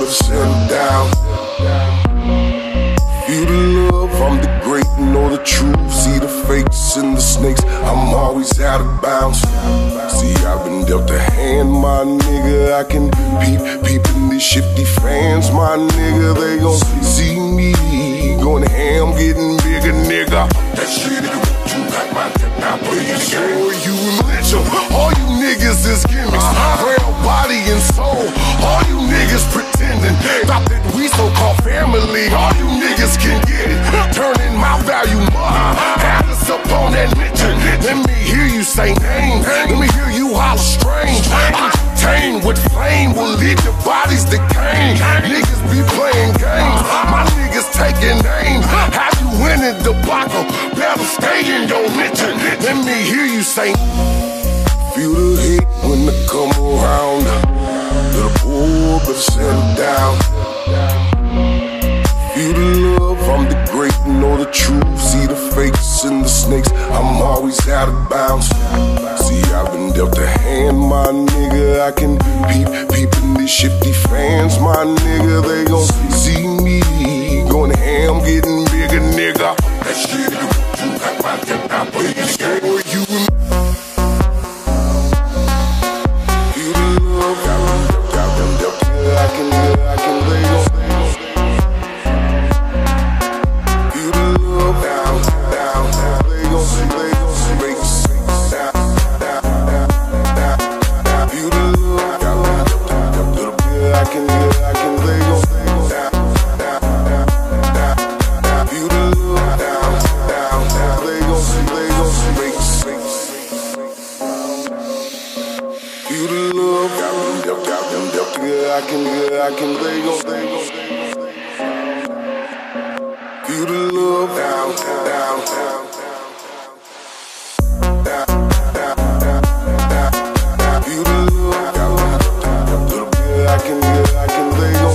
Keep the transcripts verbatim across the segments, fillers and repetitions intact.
better settle down. Feel the love, I'm the great, know the truth. See the fakes and the snakes, I'm always out of bounds. See, I've been dealt a hand, my nigga. I can peep, peeping these shifty fans, my nigga. They gon' see me going ham, getting bigger, nigga. That shit, you got my now please. Sure, you lit em. All you niggas is gimmicks, real body and soul. All you niggas pretending, thought that we so-called family. All you niggas can get it, turning my value money. Had us up on that mention. Let me hear you say name. Let me hear you holler strange. Octane with flame will leave your bodies decaying. Niggas be playing games, my niggas taking aim. Have you in the debacle? Better stay in your mention. Let me hear you say. Feel the heat when they come around. Little boy, better settle down. Feel the love, I'm the great, know the truth. See the fakes and the snakes, I'm always out of bounds. See, I've been dealt a hand, my nigga. I can peep, peeping these shifty fans, my nigga. They gon' see me going ham, getting bigger, nigga. That shit, you got my dick now, please. Or you feel the love, got them dealt, yeah, I can, yeah, I can lay on. I can, yeah, I can lay on. Feel the love down, down, down. Feel the love, yeah, I can, yeah, I can lay on.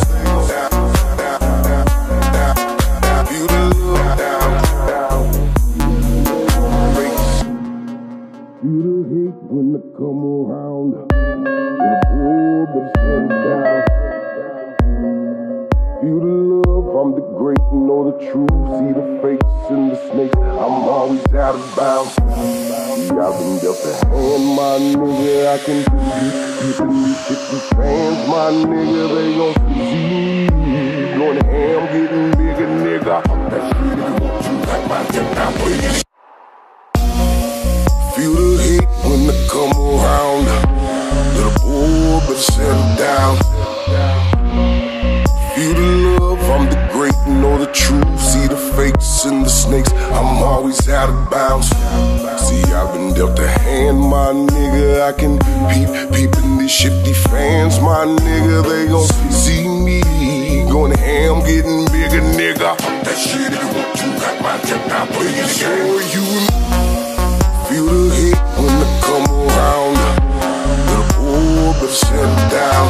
Feel the love down, feel the heat when they come around. Oh, better settle down. Feel the love, I'm the great, know the truth. See the fakes and the snakes, I'm always out of bounds. See, I've been dealt a hand, my nigga. I can keep in these shifty fans, my nigga. They gon' see me going ham, getting bigger, nigga. That shit, you got my dick now, please. Feel the heat when they come around. Little boy, better settle down. Feel the love, I'm the great, know the truth. See the fakes and the snakes, I'm always out of bounds. See, I've been dealt a hand, my nigga. I can peep, peeping these shifty fans, my nigga. They gon' see me going ham, getting bigger, nigga. That shit, you got my dick now, please. Sure, you feel the heat when they come around. Oh, better settle down.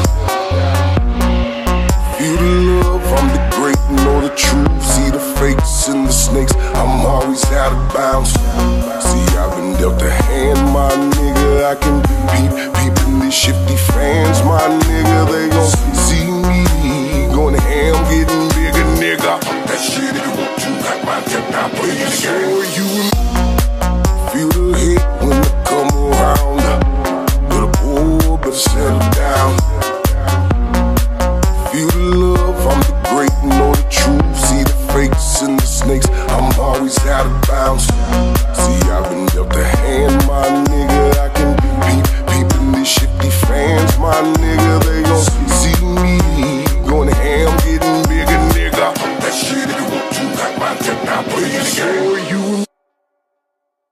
Feel the love, I'm the great, know the truth. See the fakes and the snakes, I'm always out of bounds. See, I've been dealt a hand, my nigga. I can peep, peeping these shifty fans, my nigga. They gon' see me going ham, getting bigger, nigga. That shit, you got my dick now, please. Sure, you